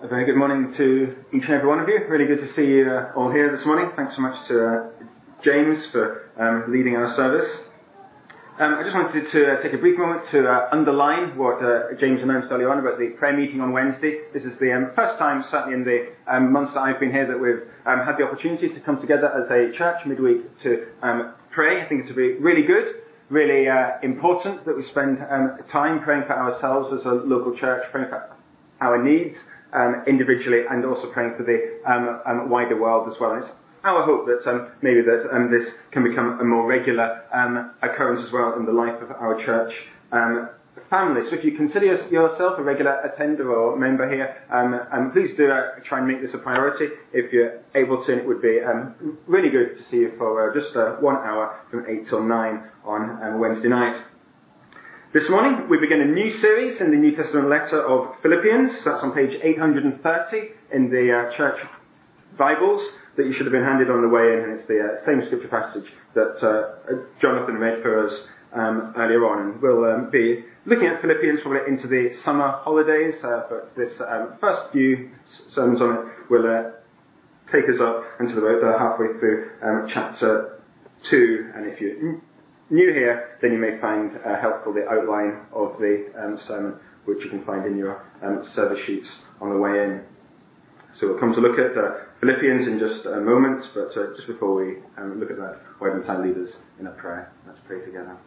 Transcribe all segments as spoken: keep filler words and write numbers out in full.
A very good morning to each and every one of you. Really good to see you uh, all here this morning. Thanks so much to uh, James for um, leading our service. Um, I just wanted to uh, take a brief moment to uh, underline what uh, James announced earlier on about the prayer meeting on Wednesday. This is the um, first time, certainly in the um, months that I've been here, that we've um, had the opportunity to come together as a church midweek to um, pray. I think it's be really good, really uh, important that we spend um, time praying for ourselves as a local church, praying for our needs um, individually, and also praying for the um, um, wider world as well. And it's our hope that um, maybe that um, this can become a more regular um, occurrence as well in the life of our church um, family. So if you consider yourself a regular attender or member here, um, um, please do uh, try and make this a priority if you're able to. And it would be um, really good to see you for uh, just uh, one hour from eight till nine on um, Wednesday night. This morning we begin a new series in the New Testament letter of Philippians. That's on page eight hundred thirty in the uh, church Bibles that you should have been handed on the way in, and it's the uh, same scripture passage that uh, Jonathan read for us um, earlier on. And we'll um, be looking at Philippians probably into the summer holidays, uh, but this um, first few sermons on it will uh, take us up until about uh, halfway through um, chapter two. And if you're new here, then you may find uh, helpful the outline of the um, sermon, which you can find in your um, service sheets on the way in. So we'll come to look at uh, Philippians in just a moment, but uh, just before we um, look at that, why don't I lead us in a prayer? Let's pray together.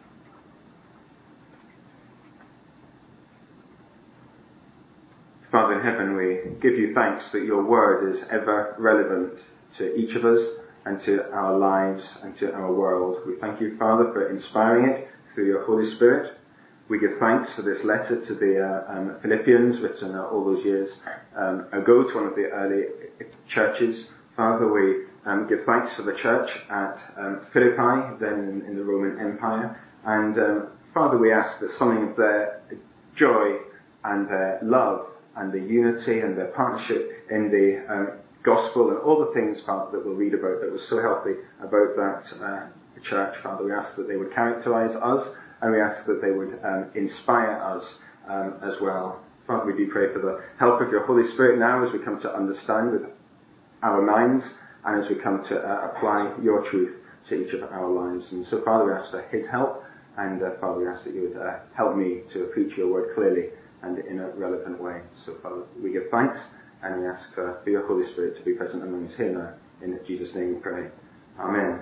Father in heaven, we give you thanks that your word is ever relevant to each of us and to our lives and to our world. We thank you, Father, for inspiring it through your Holy Spirit. We give thanks for this letter to the uh, um, Philippians, written uh, all those years um, ago to one of the early churches. Father, we um, give thanks for the church at um, Philippi, then in, in the Roman Empire. And um, Father, we ask that something of their joy and their love and the unity and their partnership in the um, gospel and all the things, Father, that we'll read about that was so healthy about that uh, church, Father, we ask that they would characterize us, and we ask that they would um, inspire us um, as well. Father, we do pray for the help of your Holy Spirit now as we come to understand with our minds and as we come to uh, apply your truth to each of our lives. And so, Father, we ask for his help, and uh, Father, we ask that you would uh, help me to preach your word clearly and in a relevant way. So, Father, we give thanks, and we ask uh, for your Holy Spirit to be present among us here now. In Jesus' name we pray. Amen.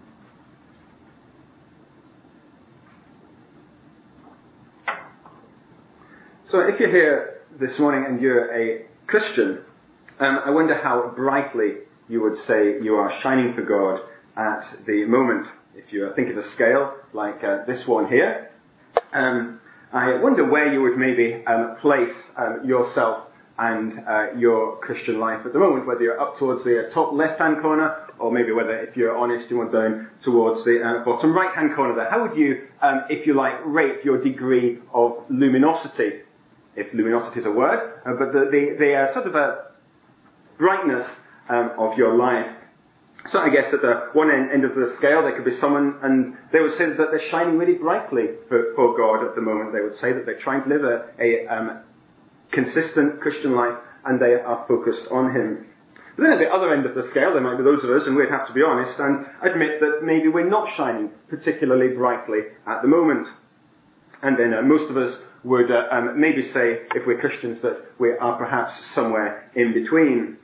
So if you're here this morning and you're a Christian, um, I wonder how brightly you would say you are shining for God at the moment. If you think of a scale like uh, this one here, um, I wonder where you would maybe um, place um, yourself and uh, your Christian life at the moment, whether you're up towards the uh, top left-hand corner, or maybe whether, if you're honest, you want down towards the uh, bottom right-hand corner there. How would you, um, if you like, rate your degree of luminosity? If luminosity is a word, uh, but the, the, the uh, sort of a brightness um, of your life. So I guess at the one end, end of the scale, there could be someone, and they would say that they're shining really brightly for, for God at the moment. They would say that they're trying to live a, a um, consistent Christian life, and they are focused on Him. But then at the other end of the scale, there might be those of us, and we'd have to be honest and admit that maybe we're not shining particularly brightly at the moment. And then uh, most of us would uh, um, maybe say, if we're Christians, that we are perhaps somewhere in between.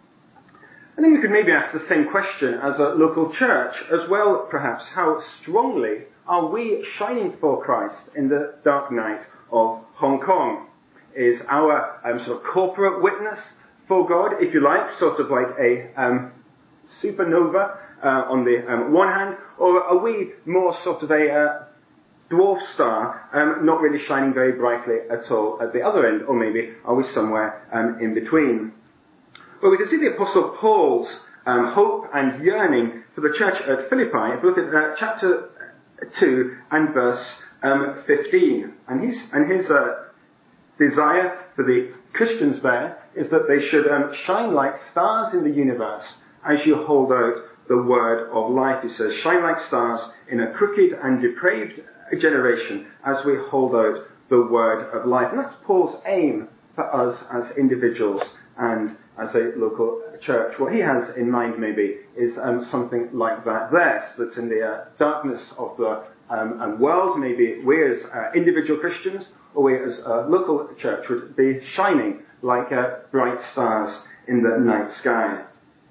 And then we could maybe ask the same question as a local church as well, perhaps. How strongly are we shining for Christ in the dark night of Hong Kong? Is our um, sort of corporate witness for God, if you like, sort of like a um, supernova uh, on the um, one hand, or are we more sort of a uh, dwarf star, um, not really shining very brightly at all at the other end, or maybe are we somewhere um, in between? Well, we can see the Apostle Paul's um, hope and yearning for the church at Philippi. If we look at uh, chapter two and verse um, fifteen, and his and his uh, desire for the Christians there is that they should um, shine like stars in the universe as you hold out the word of life. He says, shine like stars in a crooked and depraved generation as we hold out the word of life. And that's Paul's aim for us as individuals and as a local church. What he has in mind maybe is um, something like that there, so that in the uh, darkness of the um, um, world, maybe we as uh, individual Christians, or we as a local church would be shining like uh, bright stars in the night sky.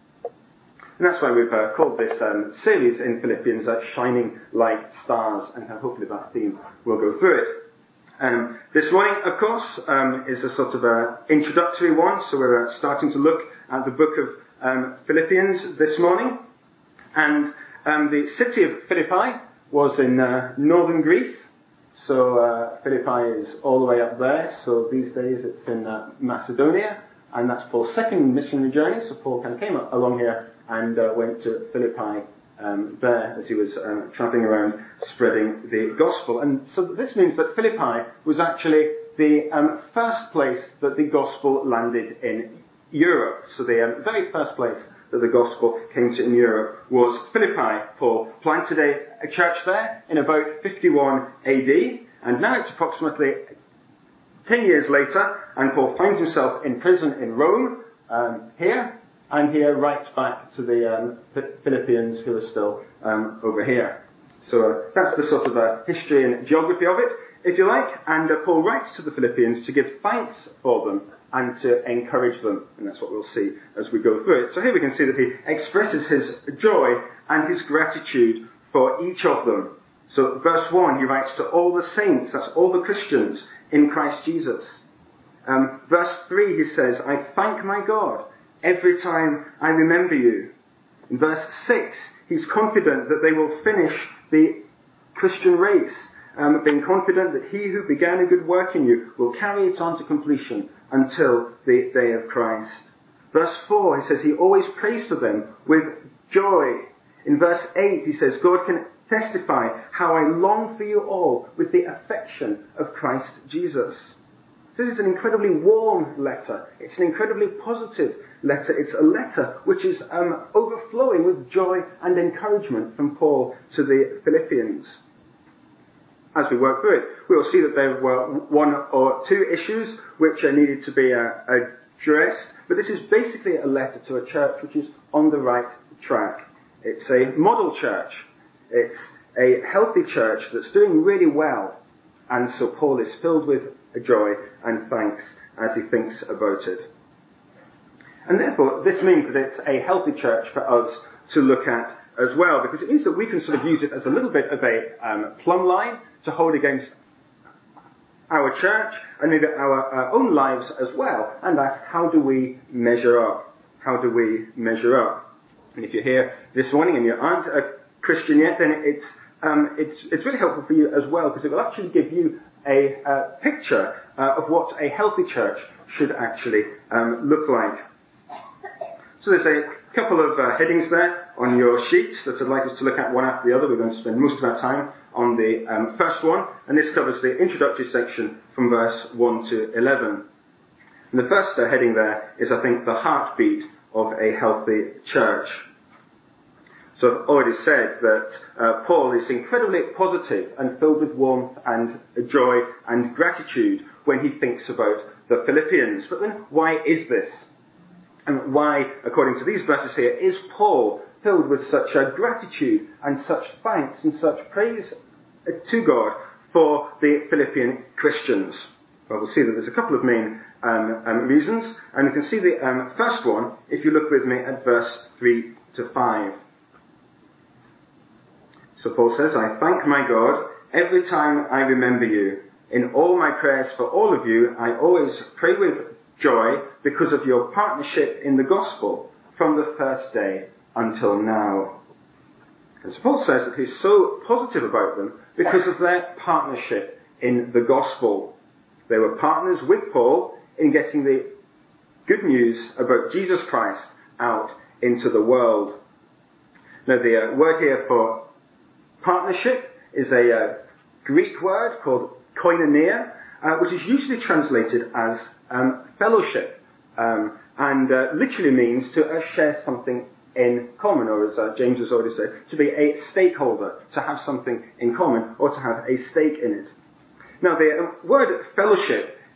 And that's why we've uh, called this um, series in Philippians uh, Shining Like Stars, and uh, hopefully that theme will go through it. Um, this morning, of course, um, is a sort of a introductory one, so we're uh, starting to look at the book of um, Philippians this morning. And um, the city of Philippi was in uh, northern Greece, so uh, Philippi is all the way up there, so these days it's in uh, Macedonia, and that's Paul's second missionary journey, so Paul kind of came up along here and uh, went to Philippi um, there as he was um, travelling around spreading the gospel. And so this means that Philippi was actually the um, first place that the gospel landed in Europe. So the um, very first place that the gospel came to in Europe was Philippi. Paul planted a, a church there in about fifty-one A D, and now it's approximately ten years later, and Paul finds himself in prison in Rome, um, here, and here writes back to the um, Philippians who are still um, over here. So uh, that's the sort of uh, history and geography of it, if you like. And uh, Paul writes to the Philippians to give thanks for them and to encourage them. And that's what we'll see as we go through it. So here we can see that he expresses his joy and his gratitude for each of them. So verse one, he writes to all the saints, that's all the Christians in Christ Jesus. Um, verse three, he says, I thank my God every time I remember you. In verse six, he's confident that they will finish the Christian race, um, being confident that he who began a good work in you will carry it on to completion until the day of Christ. Verse four, he says he always prays for them with joy. In verse eight, he says, God can testify how I long for you all with the affection of Christ Jesus. This is an incredibly warm letter. It's an incredibly positive letter. It's a letter which is um, overflowing with joy and encouragement from Paul to the Philippians. As we work through it, we will see that there were one or two issues which uh, needed to be uh, addressed, but this is basically a letter to a church which is on the right track. It's a model church. It's a healthy church that's doing really well, and so Paul is filled with joy and thanks as he thinks about it. And therefore, this means that it's a healthy church for us to look at as well, because it means that we can sort of use it as a little bit of a um, plumb line to hold against our church and maybe our uh, own lives as well, and ask, how do we measure up? How do we measure up? And if you're here this morning and you aren't a Christian yet, then it's um, it's, it's really helpful for you as well, because it will actually give you a uh, picture uh, of what a healthy church should actually um, look like. So there's a couple of uh, headings there on your sheets that I'd like us to look at one after the other. We're going to spend most of our time on the um, first one, and this covers the introductory section from verse one to eleven. And the first uh, heading there is, I think, the heartbeat of a healthy church. So I've already said that uh, Paul is incredibly positive and filled with warmth and joy and gratitude when he thinks about the Philippians. But then, why is this? And why, according to these verses here, is Paul filled with such uh, gratitude and such thanks and such praise to God for the Philippian Christians? Well, we'll see that there's a couple of main um, um, reasons, and you can see the um, first one if you look with me at verse three to five. So Paul says, I thank my God every time I remember you. In all my prayers for all of you, I always pray with joy because of your partnership in the gospel from the first day until now. And so Paul says that he's so positive about them because of their partnership in the gospel. They were partners with Paul in getting the good news about Jesus Christ out into the world. Now the uh, word here for partnership is a uh, Greek word called koinonia, uh, which is usually translated as um, fellowship, um, and uh, literally means to uh, share something in common, or as uh, James has already said, to be a stakeholder, to have something in common, or to have a stake in it. Now the um, word fellowship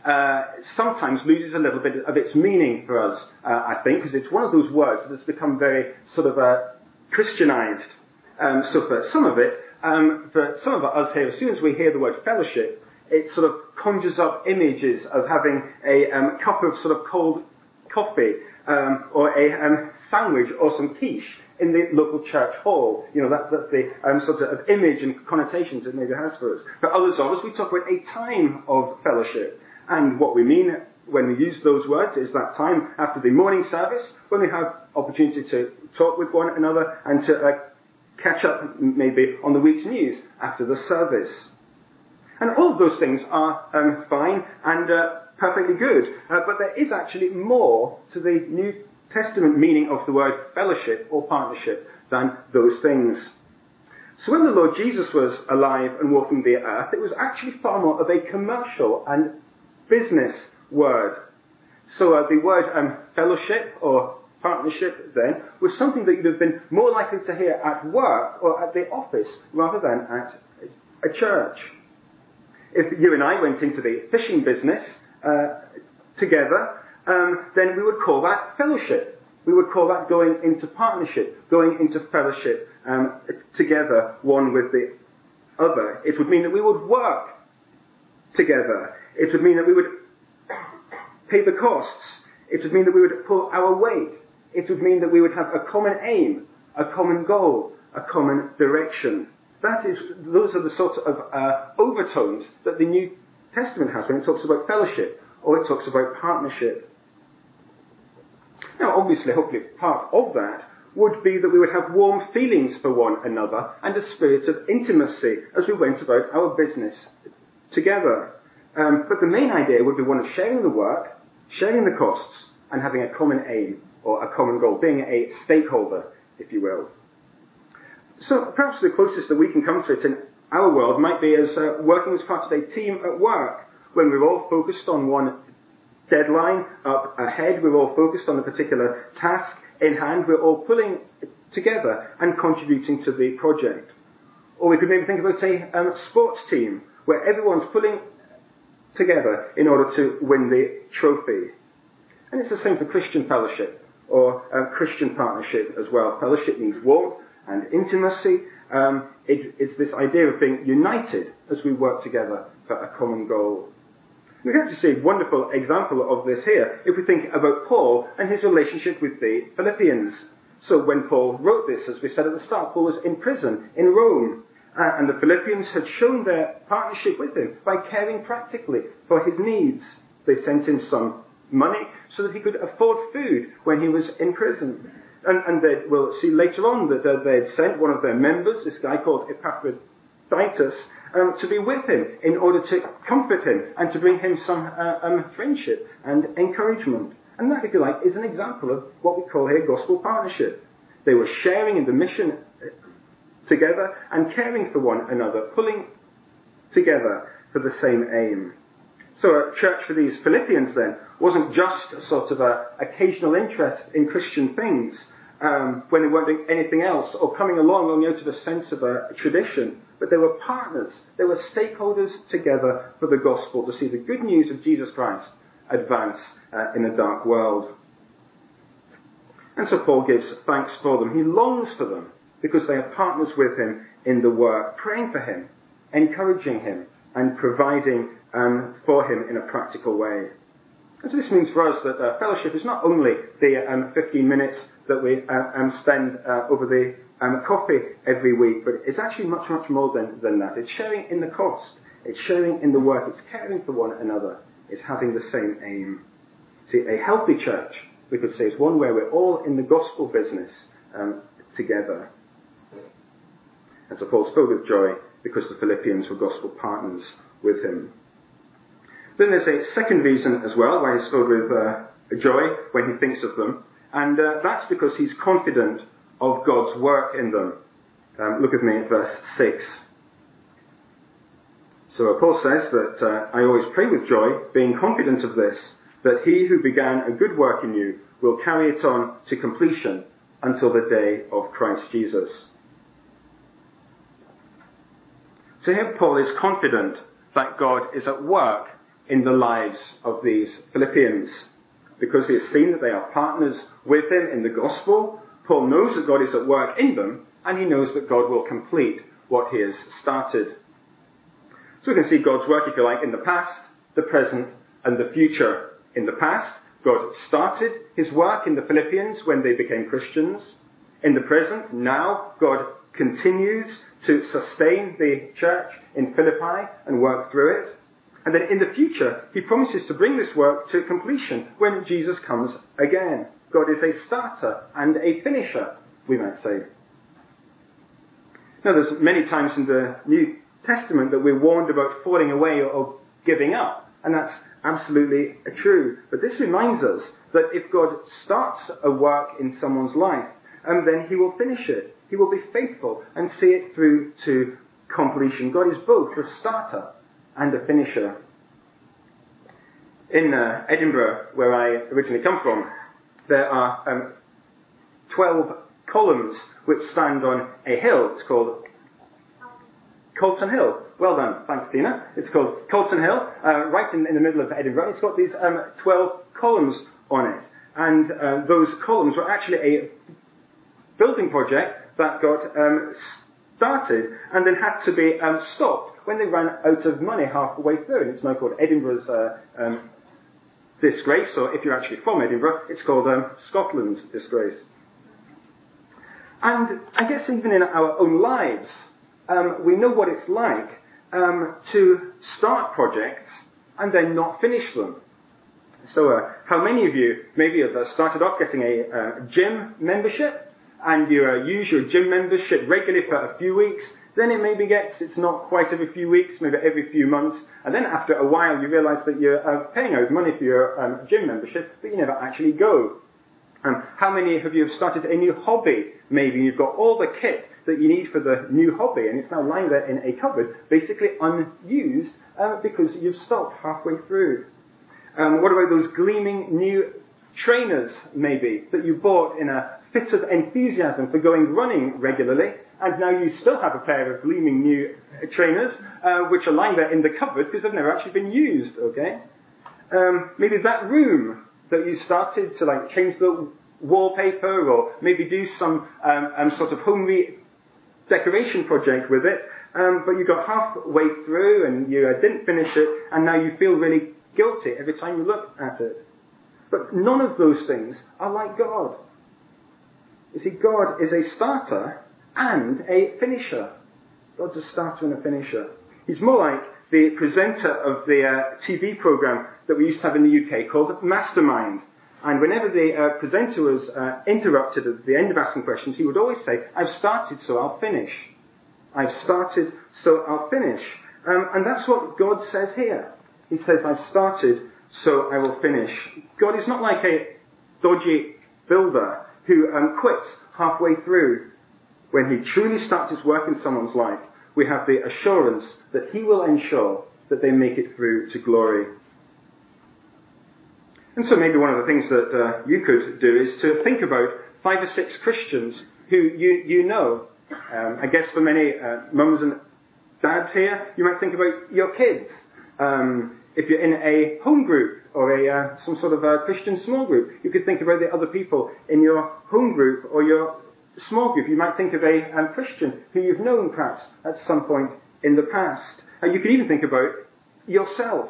uh, sometimes loses a little bit of its meaning for us, uh, I think, because it's one of those words that has become very sort of uh, Christianized. Um, so for some of it, um, for some of us here, as soon as we hear the word fellowship, it sort of conjures up images of having a um, cup of sort of cold coffee, um, or a um, sandwich or some quiche in the local church hall. You know, that, that's the um, sort of image and connotations it maybe has for us. For others of us, we talk about a time of fellowship. And what we mean when we use those words is that time after the morning service, when we have opportunity to talk with one another and to uh, catch up maybe on the week's news after the service. And all of those things are um, fine and uh, perfectly good. Uh, but there is actually more to the New Testament meaning of the word fellowship or partnership than those things. So when the Lord Jesus was alive and walking the earth, it was actually far more of a commercial and business word. So uh, the word um, fellowship or partnership then was something that you'd have been more likely to hear at work or at the office rather than at a church. If you and I went into the fishing business uh, together, um, then we would call that fellowship. We would call that going into partnership, going into fellowship um, together, one with the other. It would mean that we would work together. It would mean that we would pay the costs. It would mean that we would pull our weight. It would mean that we would have a common aim, a common goal, a common direction. That is, those are the sorts of uh, overtones that the New Testament has when it talks about fellowship or it talks about partnership. Now, obviously, hopefully, part of that would be that we would have warm feelings for one another and a spirit of intimacy as we went about our business together. Um, but the main idea would be one of sharing the work, sharing the costs, and having a common aim or a common goal, being a stakeholder, if you will. So perhaps the closest that we can come to it in our world might be as uh, working as part of a team at work, when we're all focused on one deadline up ahead, we're all focused on a particular task in hand, we're all pulling together and contributing to the project. Or we could maybe think about a um, sports team, where everyone's pulling together in order to win the trophy. And it's the same for Christian fellowship, or uh, Christian partnership as well. Fellowship means warmth and intimacy. Um, it, it's this idea of being united as we work together for a common goal. We can actually see a wonderful example of this here if we think about Paul and his relationship with the Philippians. So when Paul wrote this, as we said at the start, Paul was in prison in Rome. Uh, and the Philippians had shown their partnership with him by caring practically for his needs. They sent him some money so that he could afford food when he was in prison. And, and they, we'll see later on that uh, they had sent one of their members, this guy called Epaphroditus, um, to be with him in order to comfort him and to bring him some uh, um, friendship and encouragement. And that, if you like, is an example of what we call here gospel partnership. They were sharing in the mission together and caring for one another, pulling together for the same aim. So a church for these Philippians then wasn't just a sort of a occasional interest in Christian things um, when they weren't doing anything else or coming along only out of a sense of a, a tradition, but they were partners, they were stakeholders together for the gospel to see the good news of Jesus Christ advance uh, in a dark world. And so Paul gives thanks for them. He longs for them because they are partners with him in the work, praying for him, encouraging him, and providing um, for him in a practical way. And so this means for us that uh, fellowship is not only the um, fifteen minutes that we uh, um, spend uh, over the um, coffee every week, but it's actually much, much more than, than that. It's sharing in the cost. It's sharing in the work. It's caring for one another. It's having the same aim. See, a healthy church, we could say, is one where we're all in the gospel business um, together. And so Paul's filled with joy because the Philippians were gospel partners with him. Then there's a second reason as well why he's filled with uh, joy when he thinks of them, and uh, that's because he's confident of God's work in them. Um, look with me at verse six. So Paul says that uh, I always pray with joy, being confident of this, that he who began a good work in you will carry it on to completion until the day of Christ Jesus. So here Paul is confident that God is at work in the lives of these Philippians. Because he has seen that they are partners with him in the gospel, Paul knows that God is at work in them, and he knows that God will complete what he has started. So we can see God's work, if you like, in the past, the present, and the future. In the past, God started his work in the Philippians when they became Christians. In the present, now, God continues to sustain the church in Philippi and work through it. And then in the future, he promises to bring this work to completion when Jesus comes again. God is a starter and a finisher, we might say. Now, there's many times in the New Testament that we're warned about falling away or giving up, and that's absolutely true. But this reminds us that if God starts a work in someone's life, and then he will finish it. He will be faithful and see it through to completion. God is both a starter and a finisher. In uh, Edinburgh, where I originally come from, there are um, twelve columns which stand on a hill. It's called Colton Hill. Well done, thanks Tina. It's called Colton Hill, uh, right in, in the middle of Edinburgh. It's got these um, twelve columns on it. And uh, those columns were actually a building project that got um, started and then had to be um, stopped when they ran out of money halfway through. And it's now called Edinburgh's uh, um, disgrace, or if you're actually from Edinburgh, it's called um, Scotland's disgrace. And I guess even in our own lives, um, we know what it's like um, to start projects and then not finish them. So uh, how many of you maybe have uh, started off getting a uh, gym membership, and you uh, use your gym membership regularly for a few weeks, then it maybe gets, it's not quite every few weeks, maybe every few months, and then after a while you realise that you're uh, paying out money for your um, gym membership, but you never actually go. Um, how many of you have started a new hobby? Maybe you've got all the kit that you need for the new hobby, and it's now lying there in a cupboard, basically unused, uh, because you've stopped halfway through. Um, what about those gleaming new trainers, maybe, that you bought in a fit of enthusiasm for going running regularly, and now you still have a pair of gleaming new trainers, uh, which are lying there in the cupboard because they've never actually been used, okay? Um, maybe that room that you started to like change the wallpaper, or maybe do some um, um, sort of home redecoration project with it, um, but you got halfway through and you uh, didn't finish it, and now you feel really guilty every time you look at it. But none of those things are like God. You see, God is a starter and a finisher. God's a starter and a finisher. He's more like the presenter of the uh, T V program that we used to have in the U K called Mastermind. And whenever the uh, presenter was uh, interrupted at the end of asking questions, he would always say, "I've started, so I'll finish. I've started, so I'll finish." Um, and that's what God says here. He says, "I've started, so I will finish." God is not like a dodgy builder who um, quits halfway through. When he truly starts his work in someone's life, we have the assurance that he will ensure that they make it through to glory. And so maybe one of the things that uh, you could do is to think about five or six Christians who you, you know. Um, I guess for many uh, mums and dads here, you might think about your kids. Um, if you're in a home group or a uh, some sort of a Christian small group, you could think about the other people in your home group or your small group. You might think of a um, Christian who you've known perhaps at some point in the past. And you could even think about yourself.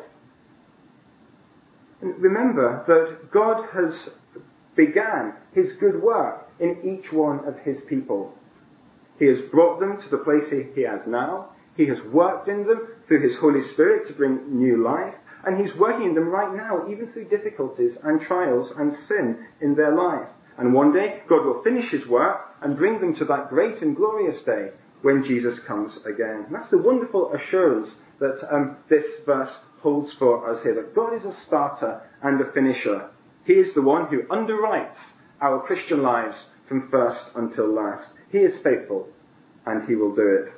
And remember that God has began his good work in each one of his people. He has brought them to the place he, he has now. He has worked in them through his Holy Spirit to bring new life. And he's working in them right now, even through difficulties and trials and sin in their life. And one day, God will finish his work and bring them to that great and glorious day when Jesus comes again. And that's the wonderful assurance that um, this verse holds for us here, that God is a starter and a finisher. He is the one who underwrites our Christian lives from first until last. He is faithful, and he will do it.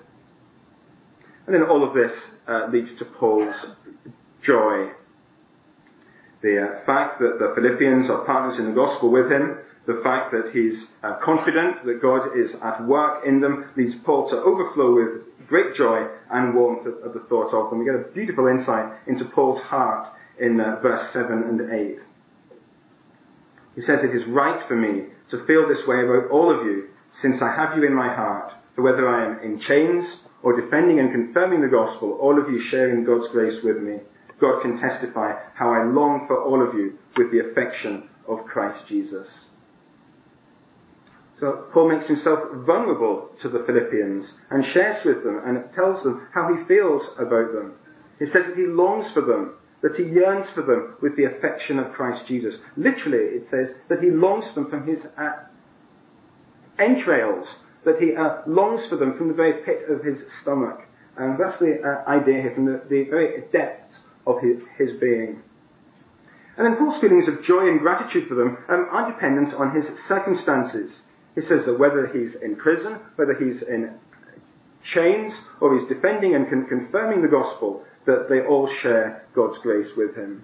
And then all of this uh, leads to Paul's joy. The uh, fact that the Philippians are partners in the gospel with him, the fact that he's uh, confident that God is at work in them, leads Paul to overflow with great joy and warmth of, of the thought of them. We get a beautiful insight into Paul's heart in uh, verse seven and eight. He says, "It is right for me to feel this way about all of you, since I have you in my heart. For whether I am in chains or defending and confirming the gospel, all of you share in God's grace with me. God can testify how I long for all of you with the affection of Christ Jesus." So Paul makes himself vulnerable to the Philippians and shares with them and tells them how he feels about them. He says that he longs for them, that he yearns for them with the affection of Christ Jesus. Literally, it says that he longs for them from his uh, entrails, that he uh, longs for them from the very pit of his stomach. And that's the uh, idea here, from the, the very depths of his, his being. And then Paul's feelings of joy and gratitude for them um, are dependent on his circumstances. He says that whether he's in prison, whether he's in chains, or he's defending and con- confirming the gospel, that they all share God's grace with him.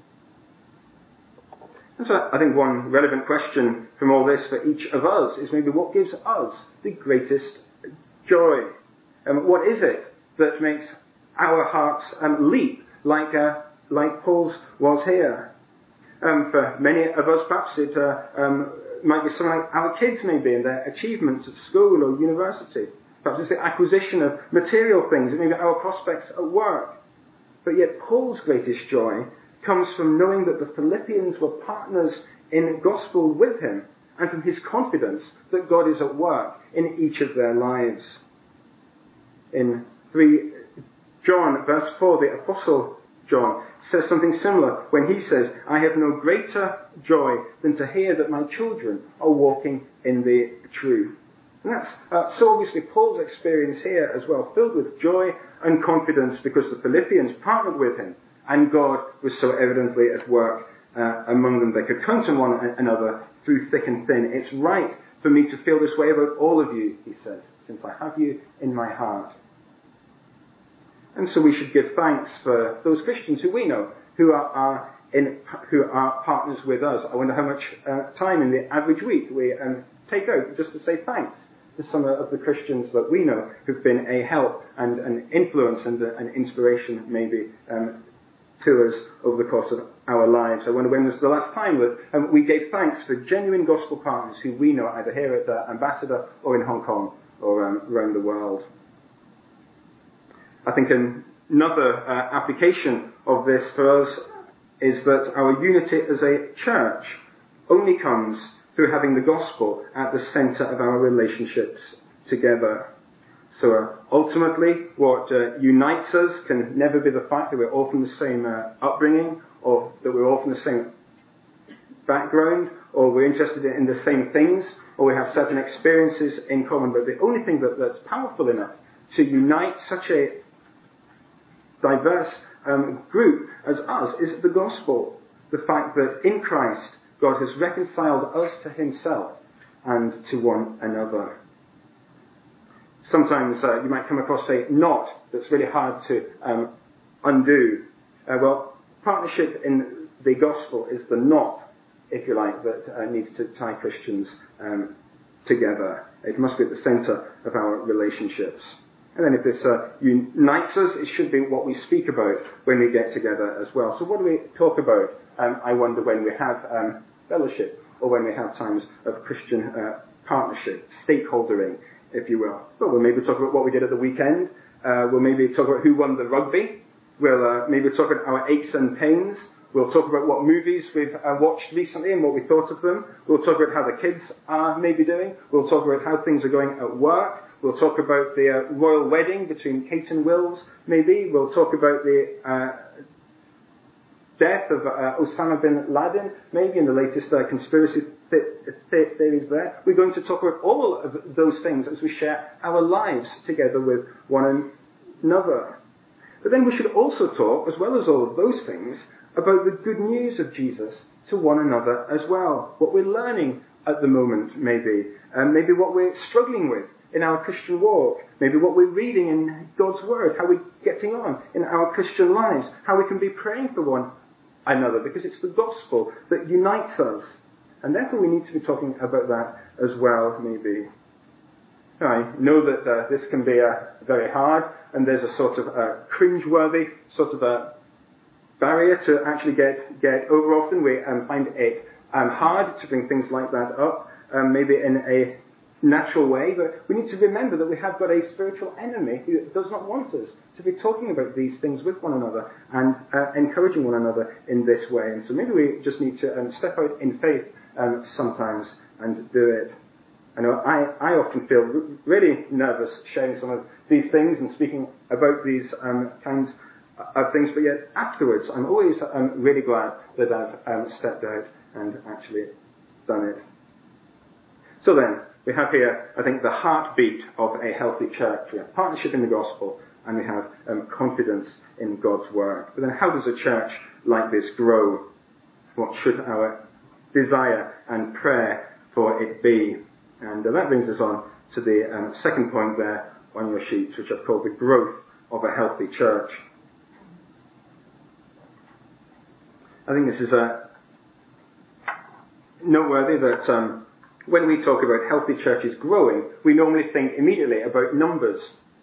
And so I think one relevant question from all this for each of us is maybe what gives us the greatest joy? Um, what is it that makes our hearts um, leap like uh, like Paul's was here? Um, for many of us, perhaps it uh, um, might be something like our kids maybe and their achievements at school or university. Perhaps it's the acquisition of material things, maybe our prospects at work. But yet Paul's greatest joy comes from knowing that the Philippians were partners in gospel with him, and from his confidence that God is at work in each of their lives. In three John, verse four, the Apostle John says something similar when he says, "I have no greater joy than to hear that my children are walking in the truth." And that's uh, so obviously Paul's experience here as well, filled with joy and confidence because the Philippians partnered with him and God was so evidently at work uh, among them. They could count on one another through thick and thin. "It's right for me to feel this way about all of you," he says, "since I have you in my heart." And so we should give thanks for those Christians who we know, who are, are in, who are partners with us. I wonder how much uh, time in the average week we um, take out just to say thanks to some of the Christians that we know who've been a help and an influence and uh, an inspiration maybe um, to us over the course of our lives. I wonder when was the last time that um, we gave thanks for genuine gospel partners who we know either here at the Ambassador or in Hong Kong or um, around the world. I think another uh, application of this for us is that our unity as a church only comes through having the gospel at the centre of our relationships together. So uh, ultimately, what uh, unites us can never be the fact that we're all from the same uh, upbringing, or that we're all from the same background, or we're interested in the same things, or we have certain experiences in common. But the only thing that, that's powerful enough to unite such a diverse um, group as us is the gospel. The fact that in Christ, God has reconciled us to himself and to one another. Sometimes uh, you might come across a knot that's really hard to um, undo. Uh, well, partnership in the gospel is the knot, if you like, that uh, needs to tie Christians um, together. It must be at the centre of our relationships. And then if this uh, unites us, it should be what we speak about when we get together as well. So what do we talk about, um, I wonder, when we have um, fellowship or when we have times of Christian uh, partnership, stakeholdering, if you will? Well, we'll maybe talk about what we did at the weekend. Uh, we'll maybe talk about who won the rugby. We'll uh, maybe talk about our aches and pains. We'll talk about what movies we've uh, watched recently and what we thought of them. We'll talk about how the kids are maybe doing. We'll talk about how things are going at work. We'll talk about the uh, royal wedding between Kate and Wills, maybe. We'll talk about the uh, death of uh, Osama bin Laden, maybe, and the latest uh, conspiracy th- th- theories there. We're going to talk about all of those things as we share our lives together with one another. But then we should also talk, as well as all of those things, about the good news of Jesus to one another as well. What we're learning at the moment, maybe, and maybe what we're struggling with in our Christian walk, maybe what we're reading in God's Word, how we're getting on in our Christian lives, how we can be praying for one another, because it's the gospel that unites us. And therefore we need to be talking about that as well, maybe. I know that uh, this can be uh, very hard, and there's a sort of uh, cringe-worthy sort of a barrier to actually get, get over. Often we um, find it um, hard to bring things like that up, um, maybe in a natural way, but we need to remember that we have got a spiritual enemy who does not want us to be talking about these things with one another and uh, encouraging one another in this way. And so maybe we just need to um, step out in faith um, sometimes and do it. I know I, I often feel r- really nervous sharing some of these things and speaking about these um, kinds of things, but yet afterwards I'm always um, really glad that I've um, stepped out and actually done it. So then, we have here, I think, the heartbeat of a healthy church. We have partnership in the gospel, and we have um, confidence in God's word. But then how does a church like this grow? What should our desire and prayer for it be? And uh, that brings us on to the um, second point there on your sheets, which I've called the growth of a healthy church. I think this is uh, noteworthy that um, when we talk about healthy churches growing, we normally think immediately about numbers.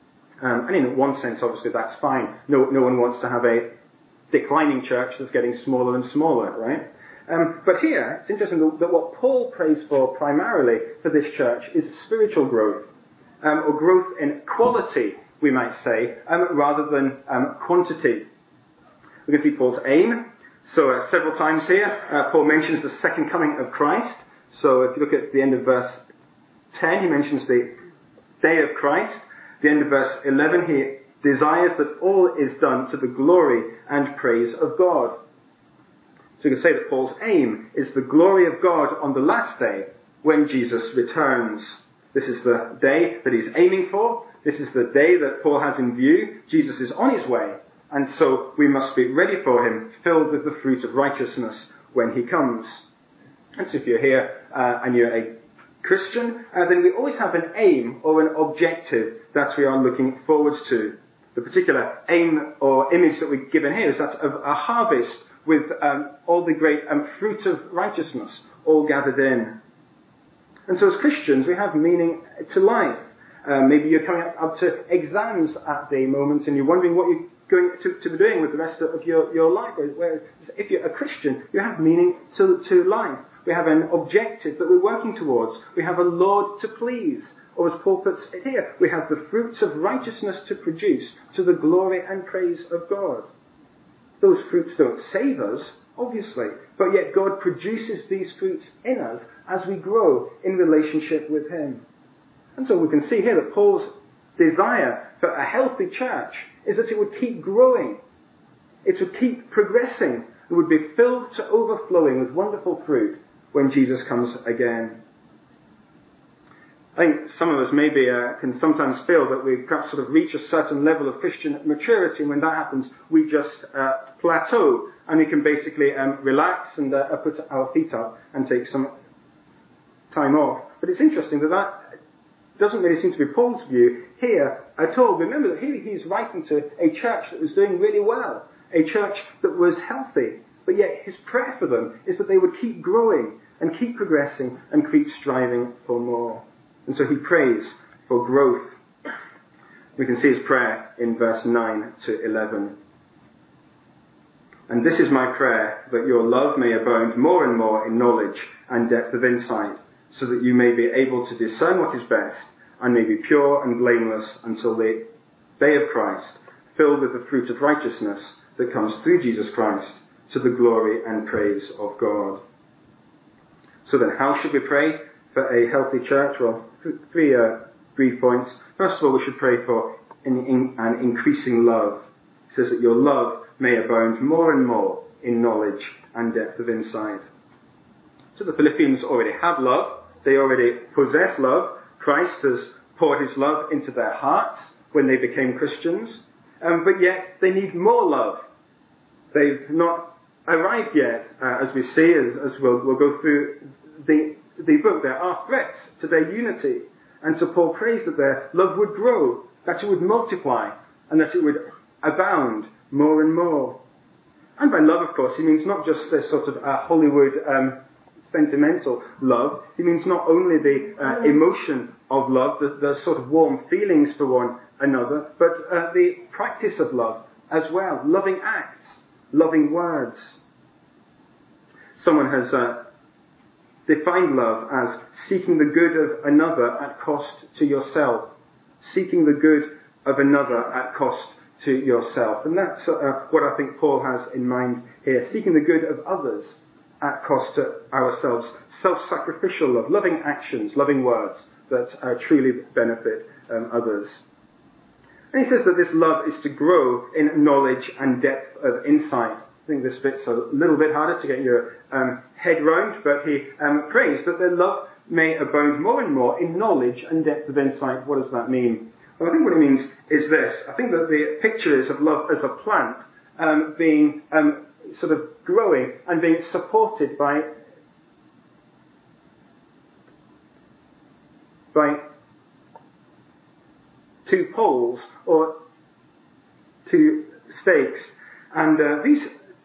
Um, and in one sense, obviously, that's fine. No, no one wants to have a declining church that's getting smaller and smaller, right? Um, but here, it's interesting that what Paul prays for primarily for this church is spiritual growth, um, or growth in quality, we might say, um, rather than um, quantity. We can see Paul's aim. So uh, several times here, uh, Paul mentions the second coming of Christ. So if you look at the end of verse ten, he mentions the day of Christ. At the end of verse eleven, he desires that all is done to the glory and praise of God. So you can say that Paul's aim is the glory of God on the last day when Jesus returns. This is the day that he's aiming for. This is the day that Paul has in view. Jesus is on his way. And so we must be ready for him, filled with the fruit of righteousness when he comes. And so if you're here uh, and you're a Christian, uh, then we always have an aim or an objective that we are looking forwards to. The particular aim or image that we're given here is that of a harvest with um, all the great um, fruit of righteousness all gathered in. And so as Christians, we have meaning to life. Uh, maybe you're coming up, up to exams at the moment and you're wondering what you're going to, to be doing with the rest of your, your life. Whereas if you're a Christian, you have meaning to, to life. We have an objective that we're working towards. We have a Lord to please. Or as Paul puts it here, we have the fruits of righteousness to produce to the glory and praise of God. Those fruits don't save us, obviously, but yet God produces these fruits in us as we grow in relationship with him. And so we can see here that Paul's desire for a healthy church is that it would keep growing. It would keep progressing. It would be filled to overflowing with wonderful fruit when Jesus comes again. I think some of us maybe uh, can sometimes feel that we perhaps sort of reach a certain level of Christian maturity, and when that happens, we just uh, plateau, and we can basically um, relax and uh, put our feet up and take some time off. But it's interesting that that doesn't really seem to be Paul's view here at all. Remember that here he's writing to a church that was doing really well, a church that was healthy, but yet his prayer for them is that they would keep growing and keep progressing and keep striving for more. And so he prays for growth. We can see his prayer in verse nine to eleven. And this is my prayer, that your love may abound more and more in knowledge and depth of insight, so that you may be able to discern what is best, and may be pure and blameless until the day of Christ, filled with the fruit of righteousness that comes through Jesus Christ, to the glory and praise of God. So then, how should we pray for a healthy church? Well, three uh, brief points. First of all, we should pray for an, in, an increasing love. It says that your love may abound more and more in knowledge and depth of insight. So the Philippians already have love. They already possess love. Christ has poured his love into their hearts when they became Christians. Um, but yet they need more love. They've not arrived yet, uh, as we see, as, as we'll, we'll go through the, the book. There are threats to their unity. And so Paul prays that their love would grow, that it would multiply, and that it would abound more and more. And by love, of course, he means not just a sort of a Hollywood um, sentimental love. He means not only the uh, emotion of love, the, the sort of warm feelings for one another, but uh, the practice of love as well. Loving acts, loving words. Someone has uh, defined love as seeking the good of another at cost to yourself. Seeking the good of another at cost to yourself. And that's uh, what I think Paul has in mind here. Seeking the good of others at cost to ourselves. Self-sacrificial love, loving actions, loving words that uh, truly benefit um, others. And he says that this love is to grow in knowledge and depth of insight. I think this bit's a little bit harder to get your um, head round, but he um, prays that their love may abound more and more in knowledge and depth of insight. What does that mean? Well, I think what it means is this. I think that the picture is of love as a plant um, being um, sort of growing and being supported by by two poles or two stakes. And uh, these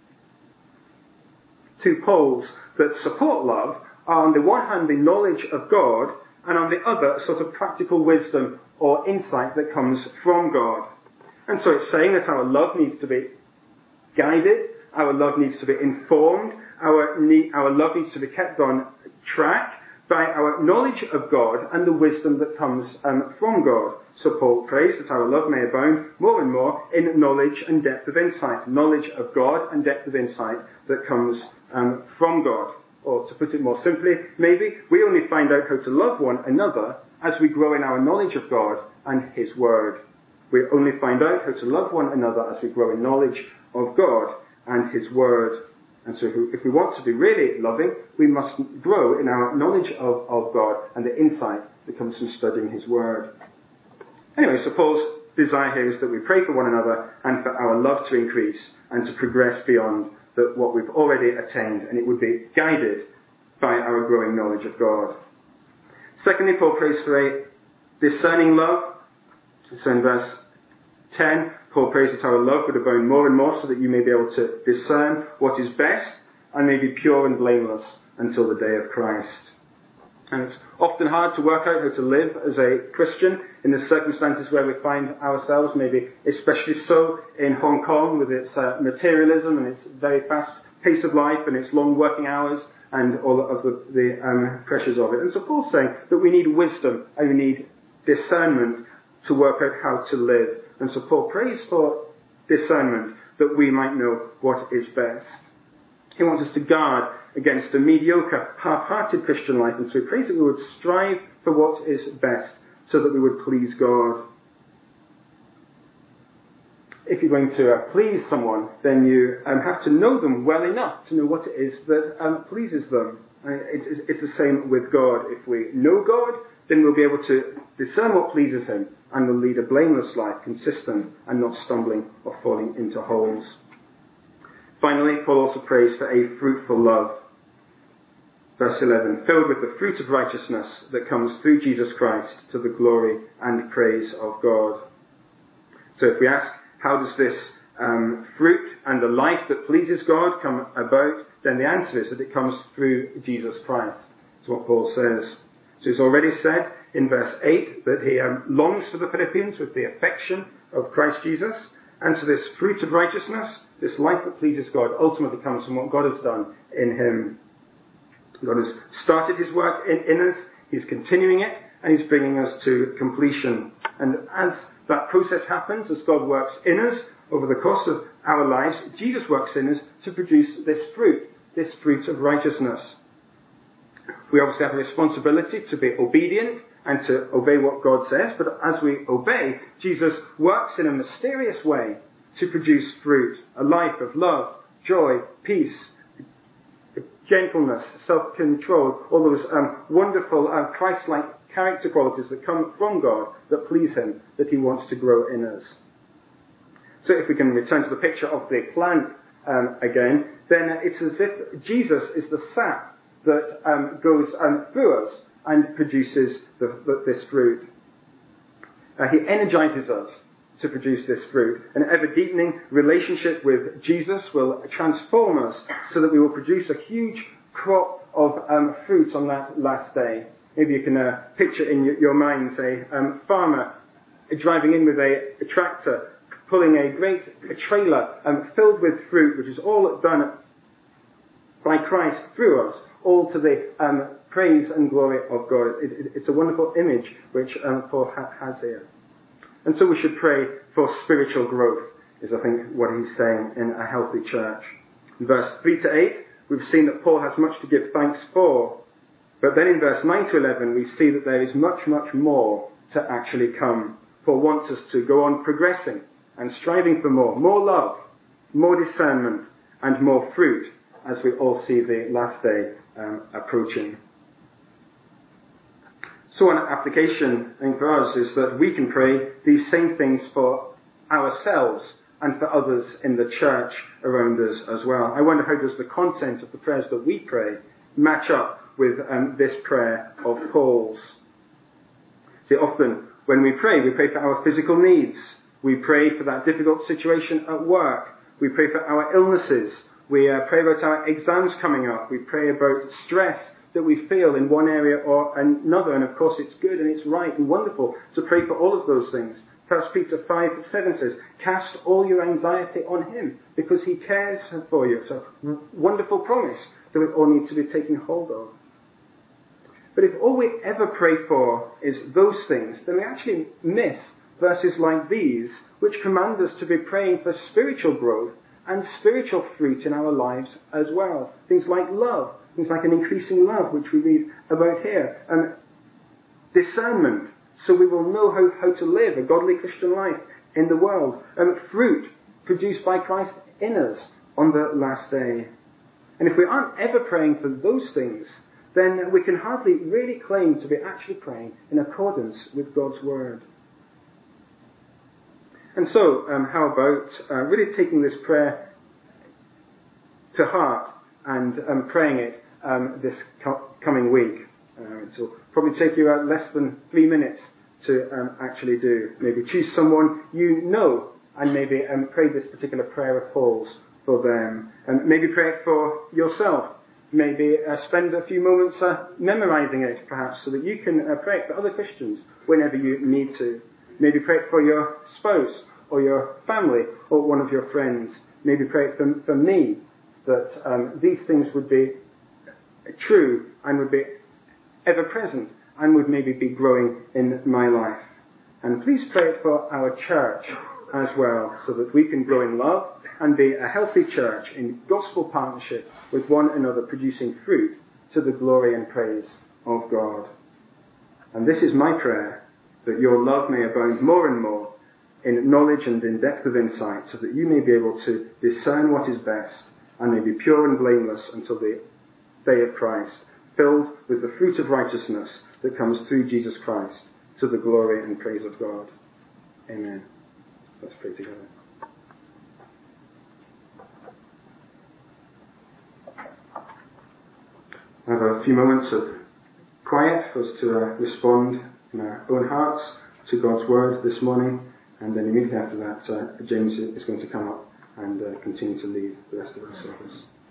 two poles that support love are on the one hand the knowledge of God, and on the other sort of practical wisdom or insight that comes from God. And so it's saying that our love needs to be guided, our love needs to be informed, our, need, our love needs to be kept on track by our knowledge of God and the wisdom that comes um, from God. So Paul prays that our love may abound more and more in knowledge and depth of insight. Knowledge of God and depth of insight that comes um, from God. Or to put it more simply, maybe we only find out how to love one another as we grow in our knowledge of God and His Word. We only find out how to love one another as we grow in knowledge of God and His Word. And so if we want to be really loving, we must grow in our knowledge of, of God and the insight that comes from studying His Word. Anyway, so Paul's desire here is that we pray for one another and for our love to increase and to progress beyond the, what we've already attained, and it would be guided by our growing knowledge of God. Secondly, Paul prays for a discerning love. So in verse ten, Paul prays that our love would abound more and more so that you may be able to discern what is best and may be pure and blameless until the day of Christ. And it's often hard to work out how to live as a Christian in the circumstances where we find ourselves, maybe especially so in Hong Kong with its uh, materialism and its very fast pace of life and its long working hours and all of the, the um, pressures of it. And so Paul's saying that we need wisdom and we need discernment to work out how to live. And so Paul prays for discernment that we might know what is best. He wants us to guard against a mediocre, half-hearted Christian life, and so he prays that we would strive for what is best so that we would please God. If you're going to uh, please someone, then you um, have to know them well enough to know what it is that um, pleases them. Uh, it, it's the same with God. If we know God, then we'll be able to discern what pleases Him, and we'll lead a blameless life, consistent and not stumbling or falling into holes. Finally, Paul also prays for a fruitful love. Verse eleven, filled with the fruit of righteousness that comes through Jesus Christ to the glory and praise of God. So if we ask, how does this um, fruit and the life that pleases God come about, then the answer is that it comes through Jesus Christ. That's what Paul says. So he's already said in verse eight that he um, longs for the Philippians with the affection of Christ Jesus. And so this fruit of righteousness, this life that pleases God, ultimately comes from what God has done in him. God has started His work in, in us, He's continuing it, and He's bringing us to completion. And as that process happens, as God works in us over the course of our lives, Jesus works in us to produce this fruit, this fruit of righteousness. We obviously have a responsibility to be obedient and to obey what God says, but as we obey, Jesus works in a mysterious way to produce fruit, a life of love, joy, peace, gentleness, self-control, all those um, wonderful uh, Christ-like character qualities that come from God that please Him, that He wants to grow in us. So if we can return to the picture of the plant um, again, then it's as if Jesus is the sap that um, goes um, through us and produces the, the, this fruit. Uh, he energizes us to produce this fruit. An ever-deepening relationship with Jesus will transform us so that we will produce a huge crop of um, fruit on that last day. Maybe you can uh, picture in your, your mind a um, farmer driving in with a, a tractor, pulling a great a trailer um, filled with fruit, which is all done by Christ through us, all to the um, praise and glory of God. It, it, it's a wonderful image which um, Paul ha- has here. And so we should pray for spiritual growth, is I think what he's saying in a healthy church. In verse three to eight, we've seen that Paul has much to give thanks for. But then in verse nine to eleven, we see that there is much, much more to actually come. Paul wants us to go on progressing and striving for more. More love, more discernment, and more fruit, as we all see the last day um, approaching. So an application, I think, for us is that we can pray these same things for ourselves and for others in the church around us as well. I wonder, how does the content of the prayers that we pray match up with um, this prayer of Paul's? See, often when we pray, we pray for our physical needs. We pray for that difficult situation at work. We pray for our illnesses. We uh, pray about our exams coming up. We pray about stress that we feel in one area or another. And of course it's good and it's right and wonderful to pray for all of those things. First Peter five seven says, cast all your anxiety on him because he cares for you. It's a wonderful promise that we all need to be taking hold of. But if all we ever pray for is those things, then we actually miss verses like these, which command us to be praying for spiritual growth and spiritual fruit in our lives as well. Things like love, things like an increasing love, which we read about here, and discernment, so we will know how, how to live a godly Christian life in the world, and fruit produced by Christ in us on the last day. And if we aren't ever praying for those things, then we can hardly really claim to be actually praying in accordance with God's Word. And so, um, how about uh, really taking this prayer to heart and um, praying it um, this co- coming week? Uh, it will probably take you uh, less than three minutes to um, actually do. Maybe choose someone you know and maybe um, pray this particular prayer of Paul's for them. And maybe pray it for yourself. Maybe uh, spend a few moments uh, memorizing it, perhaps, so that you can uh, pray it for other Christians whenever you need to. Maybe pray it for your spouse or your family or one of your friends. Maybe pray it for, for me, that um, these things would be true and would be ever present and would maybe be growing in my life. And please pray it for our church as well, so that we can grow in love and be a healthy church in gospel partnership with one another, producing fruit to the glory and praise of God. And this is my prayer, that your love may abound more and more in knowledge and in depth of insight, so that you may be able to discern what is best and may be pure and blameless until the day of Christ, filled with the fruit of righteousness that comes through Jesus Christ, to the glory and praise of God. Amen. Let's pray together. I have a few moments of quiet for us to uh, respond in our own hearts to God's Word this morning, and then immediately after that, uh, James is going to come up and uh, continue to lead the rest of our service.